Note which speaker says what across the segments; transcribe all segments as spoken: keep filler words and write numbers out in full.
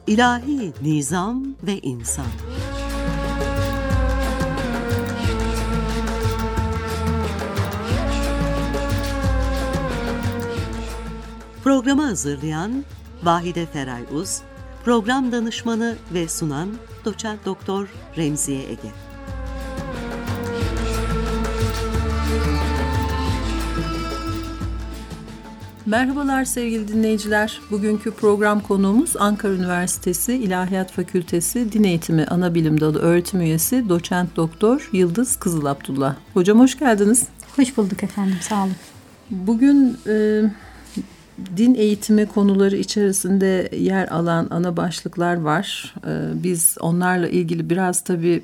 Speaker 1: İlahi nizam ve insan. Programı hazırlayan Vahide Feray Uz, program danışmanı ve sunan Doçent Doktor Remziye Ege.
Speaker 2: Merhabalar sevgili dinleyiciler. Bugünkü program konuğumuz Ankara Üniversitesi İlahiyat Fakültesi Din Eğitimi Anabilim Dalı Öğretim Üyesi Doçent Doktor Yıldız Kızıl Abdullah. Hocam hoş geldiniz.
Speaker 3: Hoş bulduk efendim, sağ olun.
Speaker 2: Bugün e, din eğitimi konuları içerisinde yer alan ana başlıklar var. E, biz onlarla ilgili biraz tabii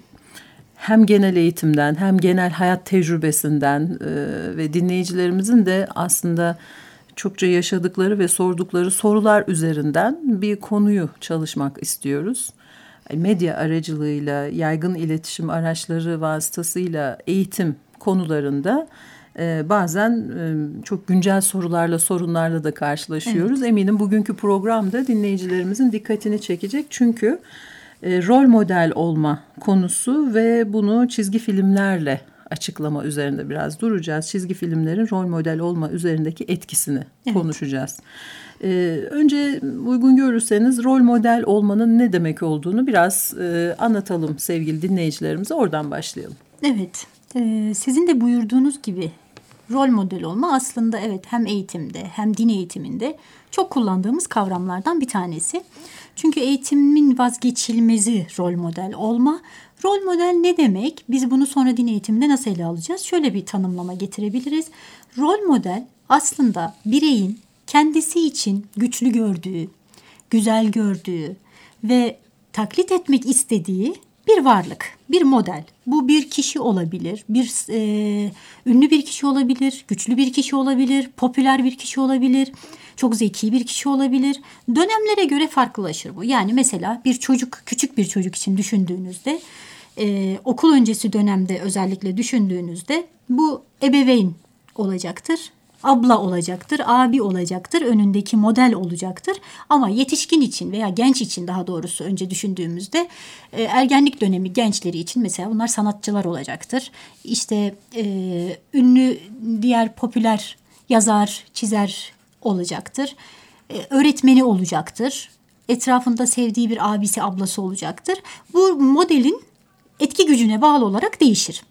Speaker 2: hem genel eğitimden hem genel hayat tecrübesinden e, ve dinleyicilerimizin de aslında çokça yaşadıkları ve sordukları sorular üzerinden bir konuyu çalışmak istiyoruz. Medya aracılığıyla, yaygın iletişim araçları vasıtasıyla eğitim konularında e, bazen e, çok güncel sorularla, sorunlarla da karşılaşıyoruz. Evet. Eminim bugünkü programda dinleyicilerimizin dikkatini çekecek. Çünkü e, rol model olma konusu ve bunu çizgi filmlerle açıklama üzerinde biraz duracağız. Çizgi filmlerin rol model olma üzerindeki etkisini evet. konuşacağız. Ee, önce uygun görürseniz rol model olmanın ne demek olduğunu biraz e, anlatalım sevgili dinleyicilerimize. Oradan başlayalım.
Speaker 3: Evet, e, sizin de buyurduğunuz gibi rol model olma aslında evet hem eğitimde hem din eğitiminde çok kullandığımız kavramlardan bir tanesi. Çünkü eğitimin vazgeçilmezi rol model olma. Rol model ne demek? Biz bunu sonra din eğitiminde nasıl ele alacağız? Şöyle bir tanımlama getirebiliriz. Rol model aslında bireyin kendisi için güçlü gördüğü, güzel gördüğü ve taklit etmek istediği bir varlık, bir model. Bu bir kişi olabilir, bir e, ünlü bir kişi olabilir, güçlü bir kişi olabilir, popüler bir kişi olabilir, çok zeki bir kişi olabilir. Dönemlere göre farklılaşır bu. Yani mesela bir çocuk, küçük bir çocuk için düşündüğünüzde, e, okul öncesi dönemde özellikle düşündüğünüzde bu ebeveyn olacaktır. Abla olacaktır, abi olacaktır, önündeki model olacaktır. Ama yetişkin için veya genç için daha doğrusu önce düşündüğümüzde e, ergenlik dönemi gençleri için mesela bunlar sanatçılar olacaktır. İşte e, ünlü diğer popüler yazar, çizer olacaktır. E, öğretmeni olacaktır. Etrafında sevdiği bir abisi, ablası olacaktır. Bu modelin etki gücüne bağlı olarak değişir.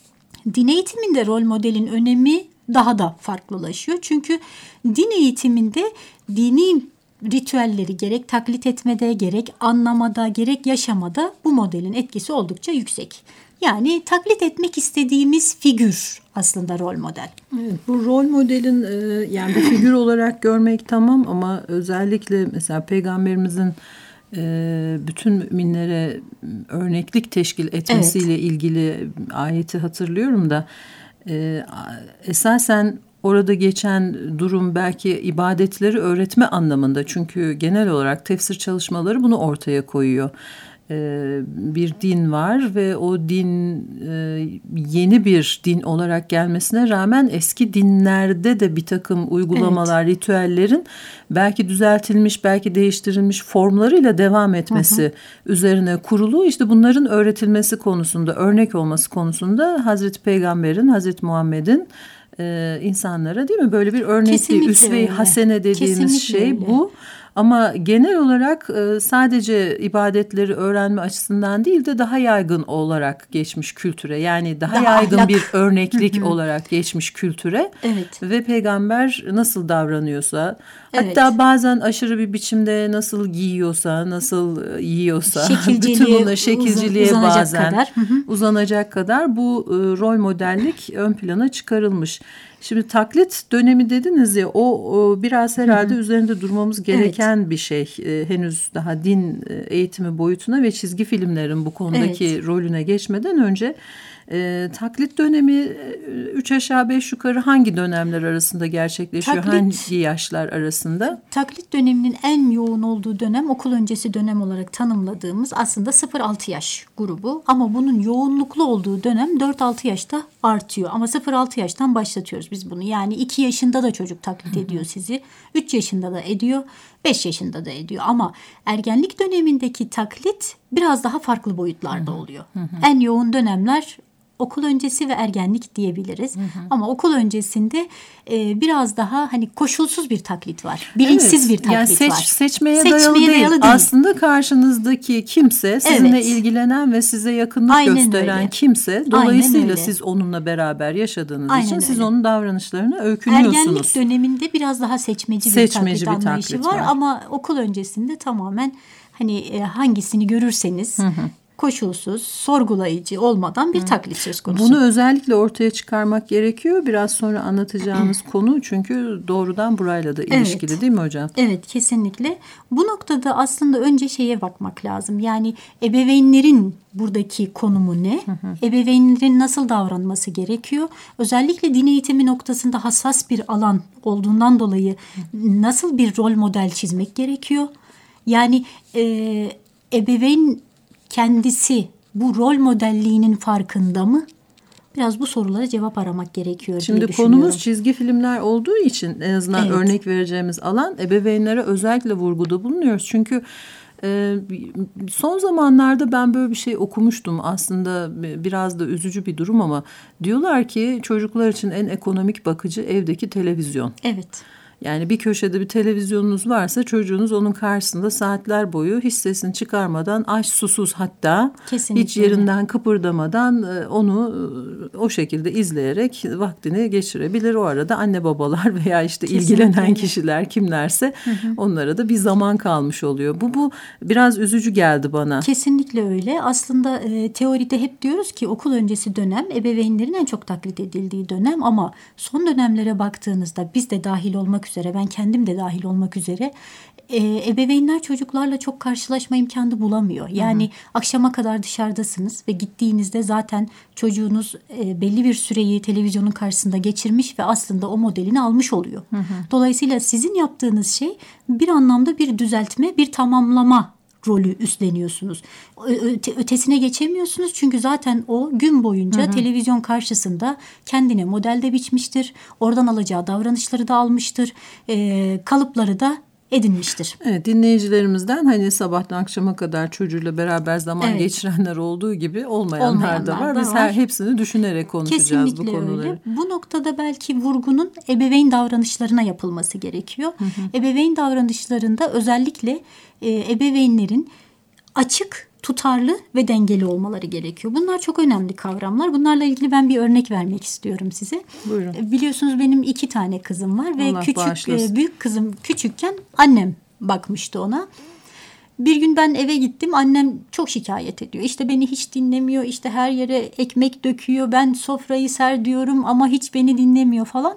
Speaker 3: Din eğitiminde rol modelin önemi daha da farklılaşıyor. Çünkü din eğitiminde dini ritüelleri gerek taklit etmede, gerek anlamada, gerek yaşamada bu modelin etkisi oldukça yüksek. Yani taklit etmek istediğimiz figür aslında rol model.
Speaker 2: Evet, bu rol modelin yani bir figür olarak görmek tamam ama özellikle mesela Peygamberimizin bütün müminlere örneklik teşkil etmesiyle evet. ilgili ayeti hatırlıyorum da Ee, esasen orada geçen durum belki ibadetleri öğretme anlamında. Çünkü genel olarak tefsir çalışmaları bunu ortaya koyuyor. Ee, bir din var ve o din e, yeni bir din olarak gelmesine rağmen eski dinlerde de bir takım uygulamalar, evet. ritüellerin belki düzeltilmiş, belki değiştirilmiş formlarıyla devam etmesi hı hı. üzerine kurulu. İşte bunların öğretilmesi konusunda, örnek olması konusunda Hazreti Peygamber'in, Hazreti Muhammed'in e, insanlara değil mi böyle bir örnekliği, üsve-i hasene dediğimiz Kesinlikle şey öyle. Bu. Ama genel olarak sadece ibadetleri öğrenme açısından değil de daha yaygın olarak geçmiş kültüre. Yani daha, daha yaygın ahlak. Bir örneklik olarak geçmiş kültüre. Evet. Ve peygamber nasıl davranıyorsa, evet. hatta bazen aşırı bir biçimde nasıl giyiyorsa, nasıl yiyorsa, bütün bunlar şekilciliğe uzan, bazen kadar. uzanacak kadar bu rol modellik ön plana çıkarılmış. Şimdi taklit dönemi dediniz ya o, o biraz herhalde hı hı. üzerinde durmamız gereken evet. bir şey. Ee, henüz daha din eğitimi boyutuna ve çizgi filmlerin bu konudaki evet. rolüne geçmeden önce E, taklit dönemi üç aşağı beş yukarı hangi dönemler arasında gerçekleşiyor?
Speaker 3: Taklit,
Speaker 2: hangi yaşlar arasında?
Speaker 3: Taklit döneminin en yoğun olduğu dönem okul öncesi dönem olarak tanımladığımız aslında sıfır altı yaş grubu. Ama bunun yoğunluklu olduğu dönem dört altı yaşta artıyor. Ama sıfır altı yaştan başlatıyoruz biz bunu. Yani iki yaşında da çocuk taklit ediyor sizi. üç yaşında da ediyor. beş yaşında da ediyor. Ama ergenlik dönemindeki taklit biraz daha farklı boyutlarda oluyor. En yoğun dönemler okul öncesi ve ergenlik diyebiliriz. Hı hı. Ama okul öncesinde e, biraz daha hani koşulsuz bir taklit var. Bilinçsiz evet, bir taklit
Speaker 2: yani seç,
Speaker 3: var.
Speaker 2: Seçmeye,
Speaker 3: seçmeye
Speaker 2: dayalı,
Speaker 3: dayalı
Speaker 2: değil.
Speaker 3: değil.
Speaker 2: Aslında karşınızdaki kimse, sizinle evet. ilgilenen ve size yakınlık Aynen gösteren öyle. kimse. Dolayısıyla siz onunla beraber yaşadığınız Aynen için öyle. siz onun davranışlarını öykünüyorsunuz.
Speaker 3: Ergenlik döneminde biraz daha seçmeci, seçmeci bir taklit, bir anlayışı taklit var. var. Ama okul öncesinde tamamen hani e, hangisini görürseniz... Hı hı. koşulsuz, sorgulayıcı olmadan bir taklit söz konusu.
Speaker 2: Bunu özellikle ortaya çıkarmak gerekiyor. Biraz sonra anlatacağımız konu çünkü doğrudan burayla da ilişkili evet. değil mi hocam?
Speaker 3: Evet, kesinlikle. Bu noktada aslında önce şeye bakmak lazım. Yani ebeveynlerin buradaki konumu ne? Hı hı. Ebeveynlerin nasıl davranması gerekiyor? Özellikle din eğitimi noktasında hassas bir alan olduğundan dolayı nasıl bir rol model çizmek gerekiyor? Yani e, ebeveyn kendisi bu rol modelliğinin farkında mı? Biraz bu sorulara cevap aramak gerekiyor
Speaker 2: Şimdi
Speaker 3: diye düşünüyorum.
Speaker 2: konumuz çizgi filmler olduğu için en azından evet. örnek vereceğimiz alan ebeveynlere özellikle vurguda bulunuyoruz. Çünkü e, son zamanlarda ben böyle bir şey okumuştum. Aslında biraz da üzücü bir durum ama diyorlar ki çocuklar için en ekonomik bakıcı evdeki televizyon.
Speaker 3: Evet.
Speaker 2: Yani bir köşede bir televizyonunuz varsa çocuğunuz onun karşısında saatler boyu hiç sesini çıkarmadan aç susuz hatta Kesinlikle. hiç yerinden kıpırdamadan onu o şekilde izleyerek vaktini geçirebilir. O arada anne babalar veya işte Kesinlikle. ilgilenen kişiler kimlerse hı hı. onlara da bir zaman kalmış oluyor. Bu bu biraz üzücü geldi bana.
Speaker 3: Kesinlikle öyle. Aslında e, teoride hep diyoruz ki okul öncesi dönem ebeveynlerin en çok taklit edildiği dönem ama son dönemlere baktığınızda biz de dahil olmak üzere ben kendim de dahil olmak üzere e, ebeveynler çocuklarla çok karşılaşma imkanı bulamıyor. Yani hı hı. akşama kadar dışarıdasınız ve gittiğinizde zaten çocuğunuz e, belli bir süreyi televizyonun karşısında geçirmiş ve aslında o modelini almış oluyor. Hı hı. Dolayısıyla sizin yaptığınız şey bir anlamda bir düzeltme, bir tamamlama rolü üstleniyorsunuz. Öte, ötesine geçemiyorsunuz çünkü zaten o gün boyunca hı hı. televizyon karşısında kendine modelde biçmiştir. Oradan alacağı davranışları da almıştır. E, kalıpları da edinmiştir.
Speaker 2: Evet, dinleyicilerimizden hani sabahtan akşama kadar çocuğuyla beraber zaman evet. geçirenler olduğu gibi olmayanlar, olmayanlar da var. Da Biz var. her hepsini düşünerek konuşacağız Kesinlikle bu konuları. Öyle.
Speaker 3: Bu noktada belki vurgunun ebeveyn davranışlarına yapılması gerekiyor. Hı hı. Ebeveyn davranışlarında özellikle e, ebeveynlerin açık, tutarlı ve dengeli olmaları gerekiyor. Bunlar çok önemli kavramlar. Bunlarla ilgili ben bir örnek vermek istiyorum size.
Speaker 2: Buyurun.
Speaker 3: Biliyorsunuz benim iki tane kızım var ve
Speaker 2: Allah
Speaker 3: küçük
Speaker 2: bağışlasın.
Speaker 3: büyük kızım küçükken annem bakmıştı ona. Bir gün ben eve gittim. Annem çok şikayet ediyor. İşte beni hiç dinlemiyor. İşte her yere ekmek döküyor. Ben sofrayı ser diyorum ama hiç beni dinlemiyor falan.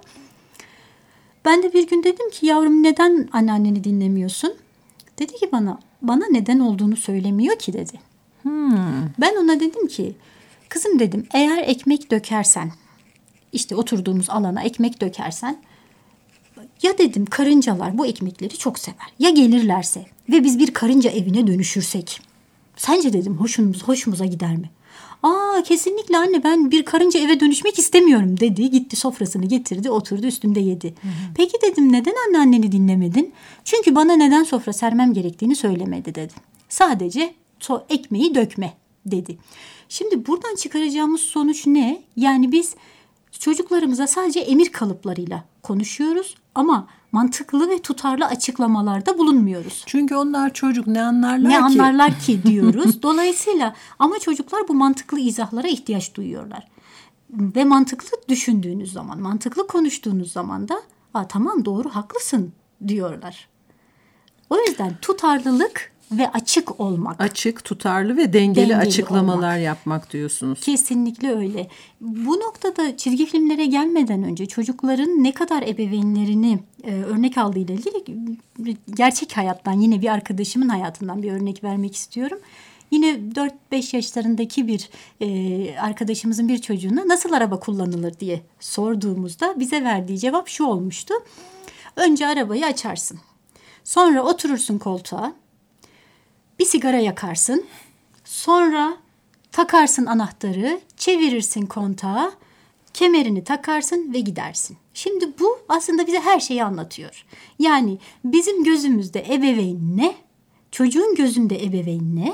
Speaker 3: Ben de bir gün dedim ki yavrum neden anneanneni dinlemiyorsun? Dedi ki bana bana neden olduğunu söylemiyor ki dedi.
Speaker 2: Hmm.
Speaker 3: Ben ona dedim ki kızım dedim eğer ekmek dökersen işte oturduğumuz alana ekmek dökersen ya dedim karıncalar bu ekmekleri çok sever. Ya gelirlerse ve biz bir karınca evine dönüşürsek sence dedim hoşumuz, hoşumuza gider mi? Aa kesinlikle anne ben bir karınca eve dönüşmek istemiyorum dedi. Gitti sofrasını getirdi oturdu üstünde yedi. Hı hı. Peki dedim neden anneanneni dinlemedin? Çünkü bana neden sofra sermem gerektiğini söylemedi dedi. Sadece so ekmeği dökme dedi. Şimdi buradan çıkaracağımız sonuç ne? Yani biz çocuklarımıza sadece emir kalıplarıyla konuşuyoruz ama mantıklı ve tutarlı açıklamalarda bulunmuyoruz.
Speaker 2: Çünkü onlar çocuk ne anlarlar
Speaker 3: ne
Speaker 2: ki?
Speaker 3: Ne anlarlar ki diyoruz. Dolayısıyla ama çocuklar bu mantıklı izahlara ihtiyaç duyuyorlar. Ve mantıklı düşündüğünüz zaman, mantıklı konuştuğunuz zaman da Aa, tamam doğru haklısın diyorlar. O yüzden tutarlılık ve açık olmak.
Speaker 2: Açık, tutarlı ve dengeli, dengeli açıklamalar olmak. yapmak diyorsunuz.
Speaker 3: Kesinlikle öyle. Bu noktada çizgi filmlere gelmeden önce çocukların ne kadar ebeveynlerini e, örnek aldığıyla ilgili gerçek hayattan yine bir arkadaşımın hayatından bir örnek vermek istiyorum. Yine dört beş yaşlarındaki bir e, arkadaşımızın bir çocuğuna nasıl araba kullanılır diye sorduğumuzda bize verdiği cevap şu olmuştu. Önce arabayı açarsın. Sonra oturursun koltuğa. Bir sigara yakarsın. Sonra takarsın anahtarı, çevirirsin kontağı, kemerini takarsın ve gidersin. Şimdi bu aslında bize her şeyi anlatıyor. Yani bizim gözümüzde ebeveyn ne? Çocuğun gözünde ebeveyn ne?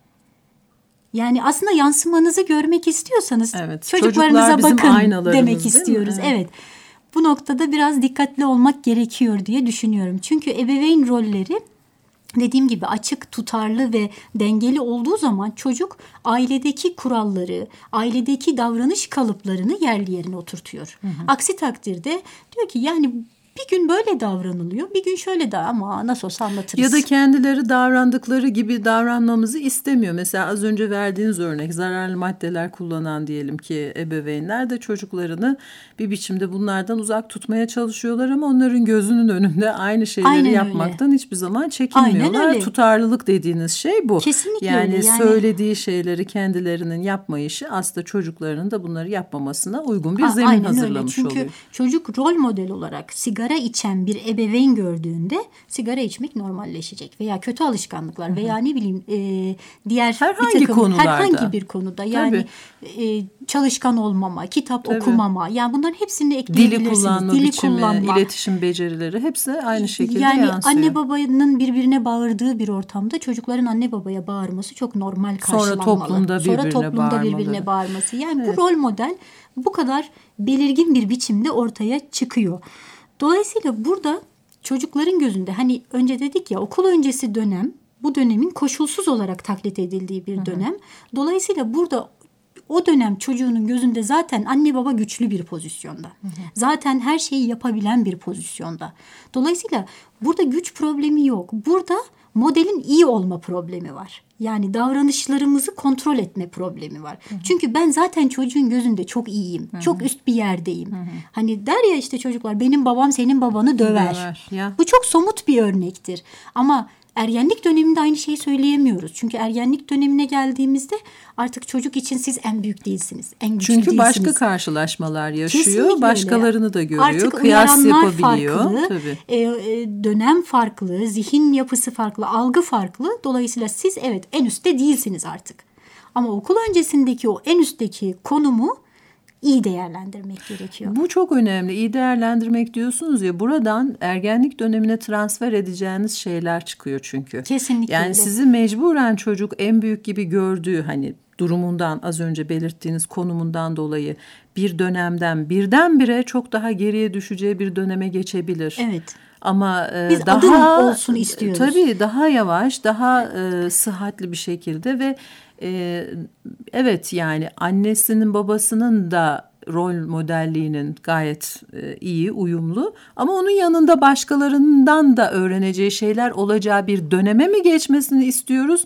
Speaker 3: Yani aslında yansımanızı görmek istiyorsanız
Speaker 2: evet,
Speaker 3: çocuklarınıza bakın demek istiyoruz.
Speaker 2: Evet.
Speaker 3: evet. Bu noktada biraz dikkatli olmak gerekiyor diye düşünüyorum. Çünkü ebeveyn rolleri dediğim gibi açık, tutarlı ve dengeli olduğu zaman çocuk ailedeki kuralları, ailedeki davranış kalıplarını yerli yerine oturtuyor. Hı hı. Aksi takdirde diyor ki yani bir gün böyle davranılıyor, bir gün şöyle de ama nasıl olsa anlatırız.
Speaker 2: Ya da kendileri davrandıkları gibi davranmamızı istemiyor. Mesela az önce verdiğiniz örnek, zararlı maddeler kullanan diyelim ki ebeveynler de çocuklarını bir biçimde bunlardan uzak tutmaya çalışıyorlar ama onların gözünün önünde aynı şeyleri Aynen yapmaktan öyle. hiçbir zaman çekinmiyorlar. Tutarlılık dediğiniz şey bu.
Speaker 3: Kesinlikle
Speaker 2: yani,
Speaker 3: öyle. Yani
Speaker 2: söylediği şeyleri kendilerinin yapmayışı aslında çocuklarının da bunları yapmamasına uygun bir zemin
Speaker 3: Aynen
Speaker 2: hazırlamış
Speaker 3: öyle.
Speaker 2: oluyor.
Speaker 3: Çünkü çocuk rol model olarak sigara içen bir ebeveyn gördüğünde sigara içmek normalleşecek veya kötü alışkanlıklar veya ne bileyim e, diğer
Speaker 2: herhangi
Speaker 3: bir takım
Speaker 2: konularda.
Speaker 3: herhangi bir konuda yani e, çalışkan olmama, kitap Tabii. okumama yani bunların hepsini ekleyebilirsiniz.
Speaker 2: Dili kullanma Dili biçimi, kullanma. iletişim becerileri hepsi aynı şekilde
Speaker 3: yani
Speaker 2: yansıyor.
Speaker 3: Anne babanın birbirine bağırdığı bir ortamda çocukların anne babaya bağırması çok normal karşılanmalı.
Speaker 2: Sonra toplumda birbirine,
Speaker 3: Sonra toplumda birbirine bağırması. Yani evet. bu rol model bu kadar belirgin bir biçimde ortaya çıkıyor. Dolayısıyla burada çocukların gözünde hani önce dedik ya okul öncesi dönem bu dönemin koşulsuz olarak taklit edildiği bir dönem. Hı hı. Dolayısıyla burada o dönem çocuğunun gözünde zaten anne baba güçlü bir pozisyonda. Hı hı. Zaten her şeyi yapabilen bir pozisyonda. Dolayısıyla burada güç problemi yok. Burada modelin iyi olma problemi var. Yani davranışlarımızı kontrol etme problemi var. Hı hı. Çünkü ben zaten çocuğun gözünde çok iyiyim. Hı hı. Çok üst bir yerdeyim. Hı hı. Hani der ya işte çocuklar benim babam senin babanı döver. döver ya. Bu çok somut bir örnektir. Ama ergenlik döneminde aynı şeyi söyleyemiyoruz. Çünkü ergenlik dönemine geldiğimizde artık çocuk için siz en büyük değilsiniz. En güçlü
Speaker 2: Çünkü
Speaker 3: değilsiniz.
Speaker 2: başka karşılaşmalar yaşıyor.
Speaker 3: Kesinlikle
Speaker 2: Başkalarını
Speaker 3: öyle.
Speaker 2: da görüyor.
Speaker 3: Artık
Speaker 2: kıyas yapabiliyor.
Speaker 3: Farklı, Tabii. E, e, dönem farklı, zihin yapısı farklı, algı farklı. Dolayısıyla siz evet en üstte değilsiniz artık. Ama okul öncesindeki o en üstteki konumu iyi değerlendirmek gerekiyor.
Speaker 2: Bu çok önemli. İyi değerlendirmek diyorsunuz ya, buradan ergenlik dönemine transfer edeceğiniz şeyler çıkıyor çünkü.
Speaker 3: Kesinlikle
Speaker 2: yani
Speaker 3: öyle.
Speaker 2: Sizi mecburen çocuk en büyük gibi gördüğü hani durumundan, az önce belirttiğiniz konumundan dolayı bir dönemden birdenbire çok daha geriye düşeceği bir döneme geçebilir.
Speaker 3: Evet.
Speaker 2: Ama e,
Speaker 3: Biz
Speaker 2: daha
Speaker 3: adım olsun istiyoruz.
Speaker 2: Tabii daha yavaş, daha e, sıhhatli bir şekilde ve e, evet yani annesinin babasının da rol modelliğinin gayet e, iyi, uyumlu ama onun yanında başkalarından da öğreneceği şeyler olacağı bir döneme mi geçmesini istiyoruz?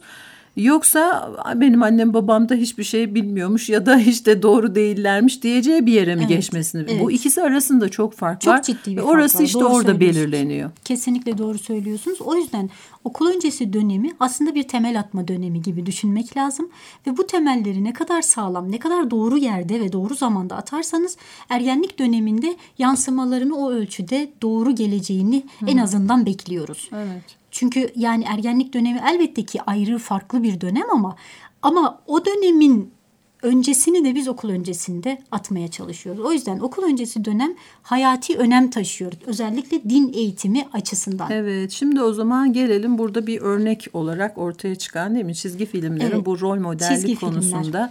Speaker 2: Yoksa benim annem babam da hiçbir şey bilmiyormuş ya da işte doğru değillermiş diyeceği bir yere mi evet, geçmesini? Evet. Bu ikisi arasında çok fark
Speaker 3: çok
Speaker 2: var.
Speaker 3: Çok ciddi bir fark
Speaker 2: Orası
Speaker 3: var.
Speaker 2: işte
Speaker 3: doğru
Speaker 2: orada belirleniyor.
Speaker 3: Kesinlikle doğru söylüyorsunuz. O yüzden okul öncesi dönemi aslında bir temel atma dönemi gibi düşünmek lazım. Ve bu temelleri ne kadar sağlam, ne kadar doğru yerde ve doğru zamanda atarsanız ergenlik döneminde yansımalarını o ölçüde doğru geleceğini Hı. en azından bekliyoruz.
Speaker 2: Evet.
Speaker 3: Çünkü yani ergenlik dönemi elbette ki ayrı farklı bir dönem ama ama o dönemin öncesini de biz okul öncesinde atmaya çalışıyoruz. O yüzden okul öncesi dönem hayati önem taşıyor. Özellikle din eğitimi açısından.
Speaker 2: Evet, şimdi o zaman gelelim burada bir örnek olarak ortaya çıkan değil mi? Çizgi filmlerin evet, bu rol modellik konusunda filmler.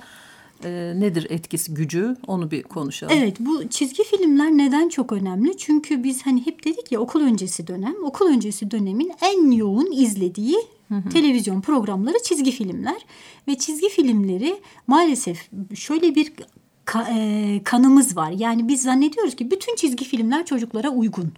Speaker 2: E, nedir etkisi, gücü, onu bir konuşalım.
Speaker 3: Evet, bu çizgi filmler neden çok önemli? Çünkü biz hani hep dedik ya okul öncesi dönem, okul öncesi dönemin en yoğun izlediği hı hı. televizyon programları çizgi filmler. Ve çizgi filmleri maalesef şöyle bir ka, e, kanımız var. Yani biz zannediyoruz ki bütün çizgi filmler çocuklara uygun.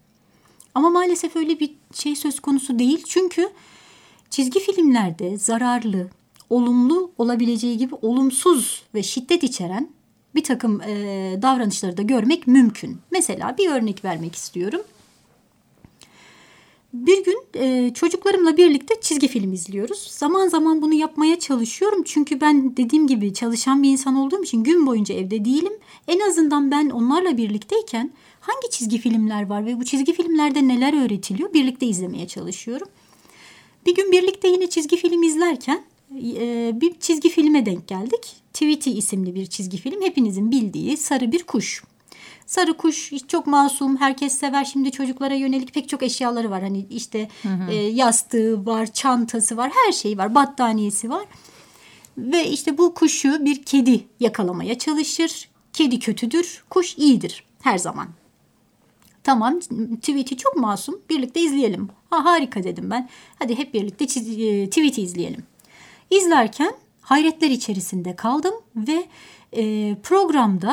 Speaker 3: Ama maalesef öyle bir şey söz konusu değil. Çünkü çizgi filmlerde zararlı, olumlu olabileceği gibi olumsuz ve şiddet içeren bir takım e, davranışları da görmek mümkün. Mesela bir örnek vermek istiyorum. Bir gün e, çocuklarımla birlikte çizgi film izliyoruz. Zaman zaman bunu yapmaya çalışıyorum. Çünkü ben dediğim gibi çalışan bir insan olduğum için gün boyunca evde değilim. En azından ben onlarla birlikteyken hangi çizgi filmler var ve bu çizgi filmlerde neler öğretiliyor birlikte izlemeye çalışıyorum. Bir gün birlikte yine çizgi film izlerken e, bir çizgi filme denk geldik. Tweety isimli bir çizgi film. Hepinizin bildiği sarı bir kuş. Sarı kuş çok masum, herkes sever. Şimdi çocuklara yönelik pek çok eşyaları var. Hani işte hı hı. E, yastığı var, çantası var, her şey var, battaniyesi var. Ve işte bu kuşu bir kedi yakalamaya çalışır. Kedi kötüdür, kuş iyidir her zaman. Tamam, Tweety çok masum, birlikte izleyelim. Ha, harika dedim ben. Hadi hep birlikte Tweety izleyelim. İzlerken hayretler içerisinde kaldım ve e, programda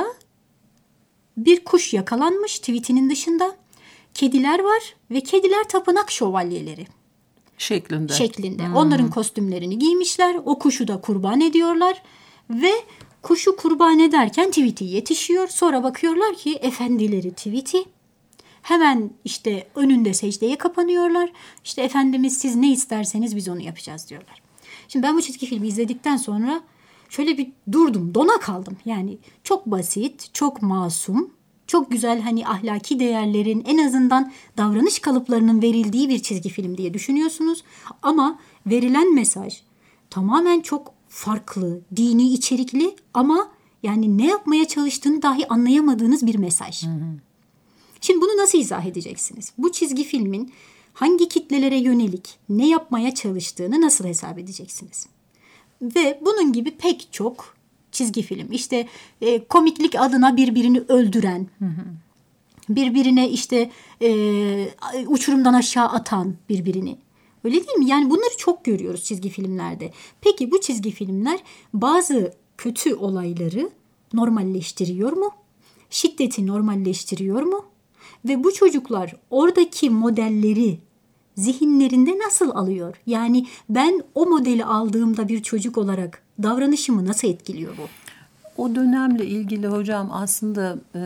Speaker 3: bir kuş yakalanmış Tweety'nin dışında. Kediler var ve kediler tapınak şövalyeleri.
Speaker 2: Şeklinde.
Speaker 3: Şeklinde. Hmm. Onların kostümlerini giymişler. O kuşu da kurban ediyorlar. Ve kuşu kurban ederken Tweety yetişiyor. Sonra bakıyorlar ki efendileri Tweety. Hemen işte önünde secdeye kapanıyorlar. İşte Efendimiz siz ne isterseniz biz onu yapacağız diyorlar. Şimdi ben bu çizgi filmi izledikten sonra şöyle bir durdum, dona kaldım. Yani çok basit, çok masum, çok güzel hani ahlaki değerlerin en azından davranış kalıplarının verildiği bir çizgi film diye düşünüyorsunuz. Ama verilen mesaj tamamen çok farklı, dini içerikli ama yani ne yapmaya çalıştığını dahi anlayamadığınız bir mesaj. Hı hı. Şimdi bunu nasıl izah edeceksiniz? Bu çizgi filmin hangi kitlelere yönelik ne yapmaya çalıştığını nasıl hesap edeceksiniz? Ve bunun gibi pek çok çizgi film. İşte e, komiklik adına birbirini öldüren, hı hı. birbirine işte e, uçurumdan aşağı atan birbirini. Öyle değil mi? Yani bunları çok görüyoruz çizgi filmlerde. Peki bu çizgi filmler bazı kötü olayları normalleştiriyor mu? Şiddeti normalleştiriyor mu? Ve bu çocuklar oradaki modelleri zihinlerinde nasıl alıyor? Yani ben o modeli aldığımda bir çocuk olarak davranışımı nasıl etkiliyor bu?
Speaker 2: O dönemle ilgili hocam aslında e,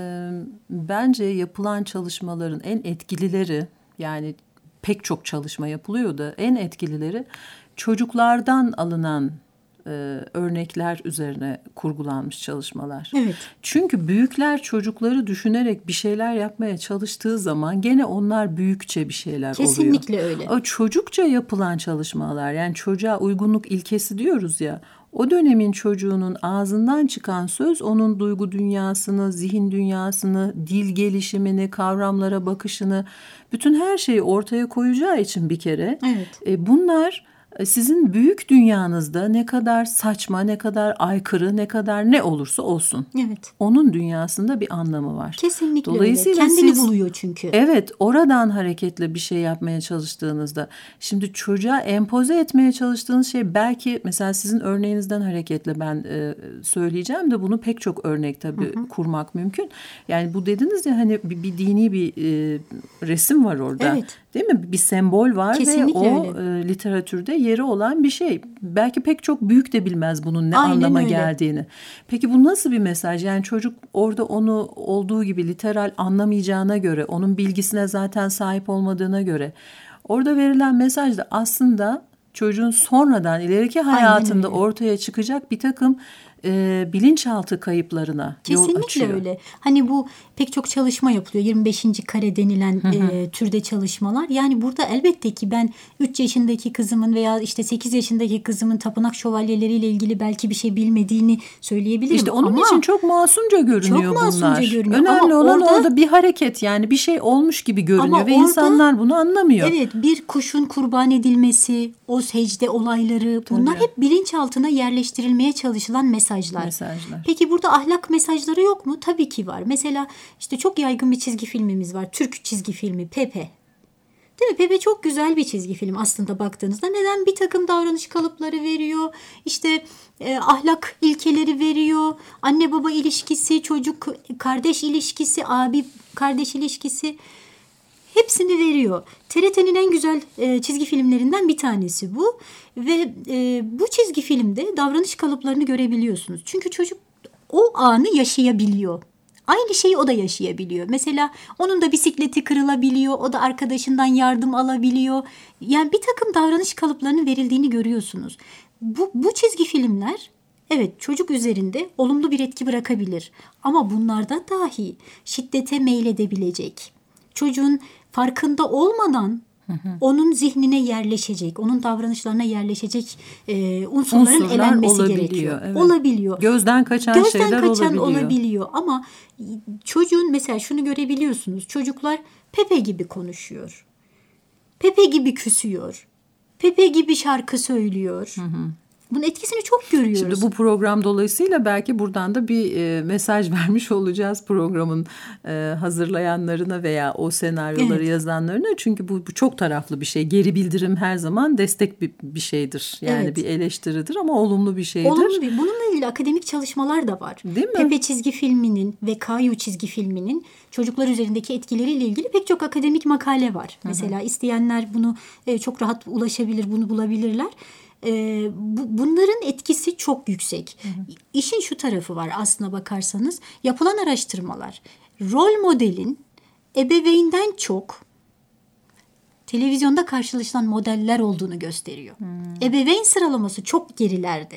Speaker 2: bence yapılan çalışmaların en etkilileri, yani pek çok çalışma yapılıyor da en etkilileri çocuklardan alınan e, örnekler üzerine kurgulanmış çalışmalar.
Speaker 3: Evet.
Speaker 2: Çünkü büyükler çocukları düşünerek bir şeyler yapmaya çalıştığı zaman gene onlar büyükçe bir şeyler
Speaker 3: Kesinlikle
Speaker 2: oluyor.
Speaker 3: Kesinlikle öyle.
Speaker 2: O çocukça yapılan çalışmalar, yani çocuğa uygunluk ilkesi diyoruz ya. O dönemin çocuğunun ağzından çıkan söz onun duygu dünyasını, zihin dünyasını, dil gelişimini, kavramlara bakışını, bütün her şeyi ortaya koyacağı için bir kere
Speaker 3: evet.
Speaker 2: e, bunlar sizin büyük dünyanızda ne kadar saçma, ne kadar aykırı, ne kadar ne olursa olsun.
Speaker 3: Evet.
Speaker 2: Onun dünyasında bir anlamı var.
Speaker 3: Kesinlikle
Speaker 2: Dolayısıyla
Speaker 3: öyle. Kendini
Speaker 2: siz,
Speaker 3: buluyor çünkü.
Speaker 2: Evet, oradan hareketle bir şey yapmaya çalıştığınızda, şimdi çocuğa empoze etmeye çalıştığınız şey belki mesela sizin örneğinizden hareketle ben e, söyleyeceğim de bunu pek çok örnek tabii hı hı. kurmak mümkün. Yani bu dediniz ya hani bir, bir dini bir e, resim var orada.
Speaker 3: Evet.
Speaker 2: Değil mi? Bir sembol var.
Speaker 3: Kesinlikle
Speaker 2: ve o
Speaker 3: öyle.
Speaker 2: E, literatürde yeri olan bir şey. Belki pek çok büyük de bilmez bunun ne Aynen anlama öyle. geldiğini. Peki bu nasıl bir mesaj? Yani çocuk orada onu olduğu gibi literal anlamayacağına göre, onun bilgisine zaten sahip olmadığına göre orada verilen mesaj da aslında çocuğun sonradan ileriki hayatında ortaya çıkacak bir takım e, bilinçaltı kayıplarına
Speaker 3: Kesinlikle
Speaker 2: yol açıyor.
Speaker 3: Kesinlikle öyle. Hani bu pek çok çalışma yapılıyor. yirmi beşinci kare denilen hı hı. E, türde çalışmalar. Yani burada elbette ki ben üç yaşındaki kızımın veya işte sekiz yaşındaki kızımın tapınak şövalyeleriyle ilgili belki bir şey bilmediğini söyleyebilirim.
Speaker 2: İşte onun
Speaker 3: ama
Speaker 2: için çok masumca görünüyor
Speaker 3: çok masumca
Speaker 2: bunlar.
Speaker 3: Görünüyor.
Speaker 2: Önemli
Speaker 3: ama
Speaker 2: olan
Speaker 3: orada,
Speaker 2: orada bir hareket, yani bir şey olmuş gibi görünüyor ve
Speaker 3: orada,
Speaker 2: insanlar bunu anlamıyor.
Speaker 3: Evet, bir kuşun kurban edilmesi, o secde olayları, bunlar Tabii. hep bilinçaltına yerleştirilmeye çalışılan mesajlar.
Speaker 2: mesajlar.
Speaker 3: Peki burada ahlak mesajları yok mu? Tabii ki var. Mesela işte çok yaygın bir çizgi filmimiz var. Türk çizgi filmi Pepe. Değil mi? Pepe çok güzel bir çizgi film aslında baktığınızda. Neden? Bir takım davranış kalıpları veriyor. İşte e, ahlak ilkeleri veriyor. Anne baba ilişkisi, çocuk kardeş ilişkisi, abi kardeş ilişkisi. Hepsini veriyor. T R T'nin en güzel e, çizgi filmlerinden bir tanesi bu. Ve e, bu çizgi filmde davranış kalıplarını görebiliyorsunuz. Çünkü çocuk o anı yaşayabiliyor. Aynı şeyi o da yaşayabiliyor. Mesela onun da bisikleti kırılabiliyor. O da arkadaşından yardım alabiliyor. Yani bir takım davranış kalıplarının verildiğini görüyorsunuz. Bu, bu çizgi filmler evet çocuk üzerinde olumlu bir etki bırakabilir. Ama bunlarda dahi şiddete meyledebilecek, çocuğun farkında olmadan onun zihnine yerleşecek, onun davranışlarına yerleşecek e, unsurların
Speaker 2: Unsurlar
Speaker 3: elenmesi
Speaker 2: olabiliyor,
Speaker 3: gerekiyor.
Speaker 2: evet.
Speaker 3: Olabiliyor.
Speaker 2: Gözden kaçan
Speaker 3: Gözden
Speaker 2: şeyler
Speaker 3: kaçan
Speaker 2: olabiliyor.
Speaker 3: olabiliyor. Ama çocuğun mesela şunu görebiliyorsunuz. Çocuklar Pepe gibi konuşuyor. Pepe gibi küsüyor. Pepe gibi şarkı söylüyor. Hı hı. Bunun etkisini çok görüyoruz.
Speaker 2: Şimdi bu program dolayısıyla belki buradan da bir e, mesaj vermiş olacağız programın e, hazırlayanlarına veya o senaryoları evet. yazanlarına. Çünkü bu, bu çok taraflı bir şey. Geri bildirim her zaman destek bir, bir şeydir. Yani evet. bir eleştiridir ama olumlu bir şeydir.
Speaker 3: Olumlu bir. Bununla ilgili akademik çalışmalar da var.
Speaker 2: Değil mi?
Speaker 3: Pepe çizgi filminin ve Kayu çizgi filminin çocuklar üzerindeki etkileriyle ilgili pek çok akademik makale var. Hı hı. Mesela isteyenler bunu e, çok rahat ulaşabilir, bunu bulabilirler. Ee, bu, bunların etkisi çok yüksek. Hı hı. İşin şu tarafı var aslına bakarsanız. Yapılan araştırmalar rol modelin ebeveynden çok televizyonda karşılaşılan modeller olduğunu gösteriyor. Hı. Ebeveyn sıralaması çok gerilerde.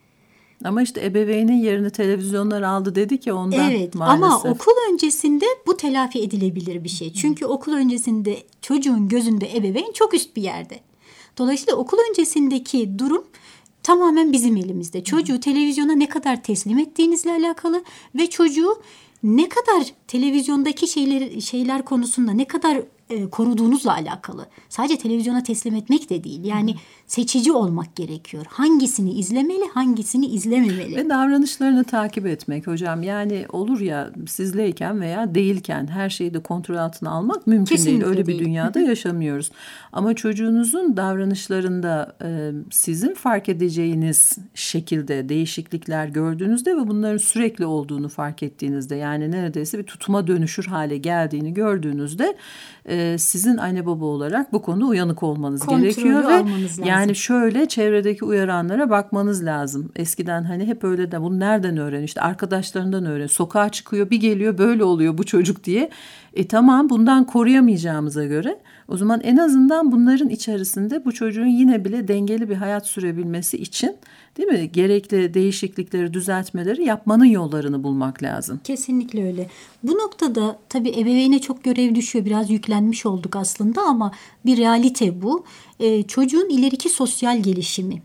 Speaker 2: Ama işte ebeveynin yerini televizyonlar aldı dedik ya ondan
Speaker 3: evet,
Speaker 2: maalesef.
Speaker 3: Ama okul öncesinde bu telafi edilebilir bir şey. Çünkü hı. okul öncesinde çocuğun gözünde ebeveyn çok üst bir yerde. Dolayısıyla okul öncesindeki durum tamamen bizim elimizde. Çocuğu Hı. televizyona ne kadar teslim ettiğinizle alakalı ve çocuğu ne kadar televizyondaki şeyler şeyler konusunda ne kadar e, koruduğunuzla alakalı. Sadece televizyona teslim etmek de değil. Yani Hı. seçici olmak gerekiyor. Hangisini izlemeli, hangisini izlememeli.
Speaker 2: Ve davranışlarını takip etmek hocam. Yani olur ya sizleyken veya değilken her şeyi de kontrol altına almak mümkün
Speaker 3: Kesinlikle
Speaker 2: değil. Öyle
Speaker 3: değil.
Speaker 2: bir dünyada yaşamıyoruz. Ama çocuğunuzun davranışlarında e, sizin fark edeceğiniz şekilde değişiklikler gördüğünüzde ve bunların sürekli olduğunu fark ettiğinizde yani neredeyse bir tutuma dönüşür hale geldiğini gördüğünüzde e, sizin anne baba olarak bu konuda uyanık olmanız
Speaker 3: Kontrolü
Speaker 2: gerekiyor ve
Speaker 3: lazım.
Speaker 2: yani şöyle çevredeki uyaranlara bakmanız lazım. Eskiden hani hep öyle de bunu nereden öğren? İşte arkadaşlarından öğren. Sokağa çıkıyor bir geliyor böyle oluyor bu çocuk diye. E tamam bundan koruyamayacağımıza göre o zaman en azından bunların içerisinde bu çocuğun yine bile dengeli bir hayat sürebilmesi için değil mi? Gerekli değişiklikleri, düzeltmeleri yapmanın yollarını bulmak lazım.
Speaker 3: Kesinlikle öyle. Bu noktada tabii ebeveyne çok görev düşüyor. Biraz yüklenmiş olduk aslında ama bir realite bu. Ee, çocuğun ileriki sosyal gelişimi,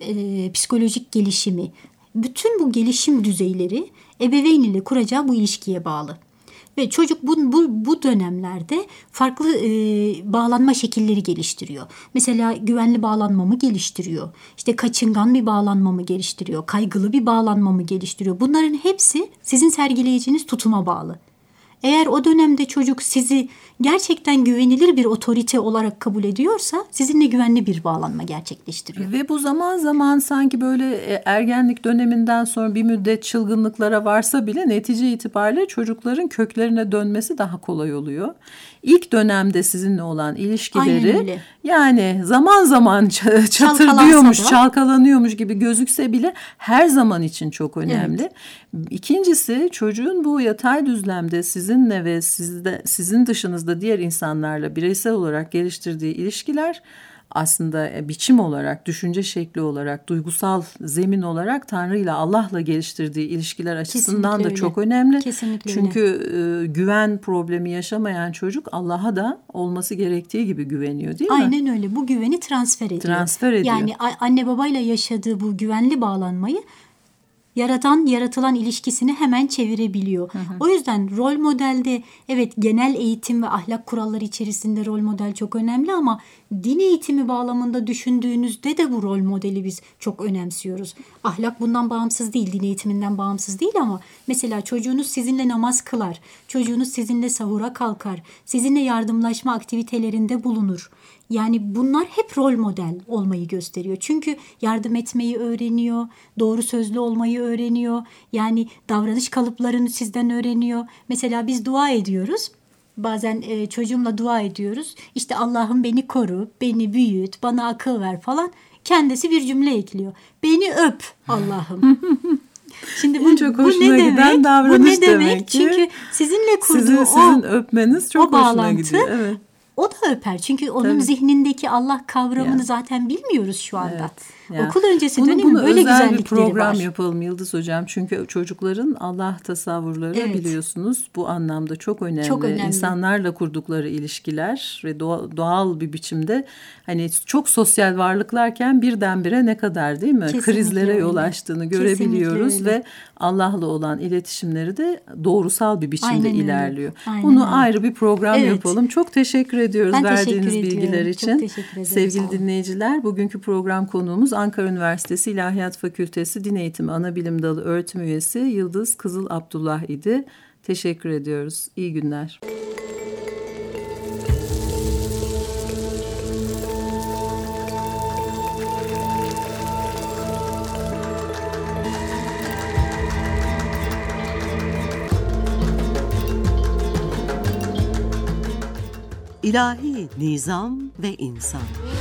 Speaker 3: e, psikolojik gelişimi, bütün bu gelişim düzeyleri ebeveyn ile kuracağı bu ilişkiye bağlı. Ve çocuk bu, bu, bu dönemlerde farklı e, bağlanma şekilleri geliştiriyor. Mesela güvenli bağlanma mı geliştiriyor? İşte kaçıngan bir bağlanma mı geliştiriyor? Kaygılı bir bağlanma mı geliştiriyor? Bunların hepsi sizin sergileyeceğiniz tutuma bağlı. Eğer o dönemde çocuk sizi gerçekten güvenilir bir otorite olarak kabul ediyorsa sizinle güvenli bir bağlanma gerçekleştiriyor.
Speaker 2: Ve bu zaman zaman sanki böyle ergenlik döneminden sonra bir müddet çılgınlıklara varsa bile netice itibariyle çocukların köklerine dönmesi daha kolay oluyor. İlk dönemde sizinle olan ilişkileri yani zaman zaman çatırdıyormuş, çalkalanıyormuş gibi gözükse bile her zaman için çok önemli. Evet. İkincisi çocuğun bu yatay düzlemde sizinle ve sizde, sizin dışınızda diğer insanlarla bireysel olarak geliştirdiği ilişkiler aslında biçim olarak, düşünce şekli olarak, duygusal zemin olarak Tanrı ile Allah'la geliştirdiği ilişkiler açısından Kesinlikle da öyle. Çok önemli.
Speaker 3: Kesinlikle
Speaker 2: Çünkü öyle. güven problemi yaşamayan çocuk Allah'a da olması gerektiği gibi güveniyor değil mi?
Speaker 3: Aynen öyle. Bu güveni transfer ediyor.
Speaker 2: Transfer ediyor.
Speaker 3: Yani anne babayla yaşadığı bu güvenli bağlanmayı yaratan yaratılan ilişkisini hemen çevirebiliyor. Hı hı. O yüzden rol modelde evet genel eğitim ve ahlak kuralları içerisinde rol model çok önemli ama din eğitimi bağlamında düşündüğünüzde de bu rol modeli biz çok önemsiyoruz. Ahlak bundan bağımsız değil, din eğitiminden bağımsız değil ama mesela çocuğunuz sizinle namaz kılar, çocuğunuz sizinle sahura kalkar, sizinle yardımlaşma aktivitelerinde bulunur. Yani bunlar hep rol model olmayı gösteriyor. Çünkü yardım etmeyi öğreniyor, doğru sözlü olmayı öğreniyor. Yani davranış kalıplarını sizden öğreniyor. Mesela biz dua ediyoruz. Bazen e, çocuğumla dua ediyoruz. İşte Allah'ım beni koru, beni büyüt, bana akıl ver falan. Kendisi bir cümle ekliyor. Beni öp Allah'ım. Şimdi bu,
Speaker 2: en çok
Speaker 3: bu
Speaker 2: hoşuna
Speaker 3: ne
Speaker 2: giden
Speaker 3: demek?
Speaker 2: davranış
Speaker 3: bu ne demek?
Speaker 2: demek ki.
Speaker 3: Çünkü sizinle kurduğu
Speaker 2: sizin,
Speaker 3: o,
Speaker 2: sizin öpmeniz çok
Speaker 3: o
Speaker 2: hoşuna
Speaker 3: bağlantı,
Speaker 2: gidiyor. Evet.
Speaker 3: o da öper. Çünkü onun
Speaker 2: Tabii.
Speaker 3: zihnindeki Allah kavramını
Speaker 2: Ya.
Speaker 3: zaten bilmiyoruz şu anda.
Speaker 2: Evet. Ya.
Speaker 3: Okul öncesi
Speaker 2: bunu,
Speaker 3: dönemi
Speaker 2: bunu
Speaker 3: böyle
Speaker 2: özel
Speaker 3: güzellikleri
Speaker 2: bir program
Speaker 3: var.
Speaker 2: yapalım Yıldız Hocam. Çünkü çocukların Allah tasavvurları
Speaker 3: Evet.
Speaker 2: biliyorsunuz bu anlamda çok önemli.
Speaker 3: Çok önemli.
Speaker 2: İnsanlarla kurdukları ilişkiler ve doğa, doğal bir biçimde hani çok sosyal varlıklarken birdenbire ne kadar değil mi?
Speaker 3: Kesinlikle
Speaker 2: Krizlere yol
Speaker 3: öyle.
Speaker 2: açtığını görebiliyoruz
Speaker 3: Kesinlikle öyle.
Speaker 2: ve Allah'la olan iletişimleri de doğrusal bir biçimde
Speaker 3: Aynen öyle.
Speaker 2: ilerliyor.
Speaker 3: Aynen
Speaker 2: Bunu
Speaker 3: öyle.
Speaker 2: ayrı bir program
Speaker 3: Evet.
Speaker 2: yapalım. Çok teşekkür ediyoruz
Speaker 3: Ben
Speaker 2: verdiğiniz
Speaker 3: teşekkür
Speaker 2: bilgiler
Speaker 3: ediyorum.
Speaker 2: için.
Speaker 3: Çok teşekkür ederim. Sağ
Speaker 2: Sevgili
Speaker 3: olun.
Speaker 2: dinleyiciler, bugünkü program konuğumuz Ankara Üniversitesi İlahiyat Fakültesi Din Eğitimi Anabilim Dalı Öğretim Üyesi Yıldız Kızıl Abdullah idi. Teşekkür ediyoruz. İyi günler.
Speaker 1: İlahi Nizam ve İnsan.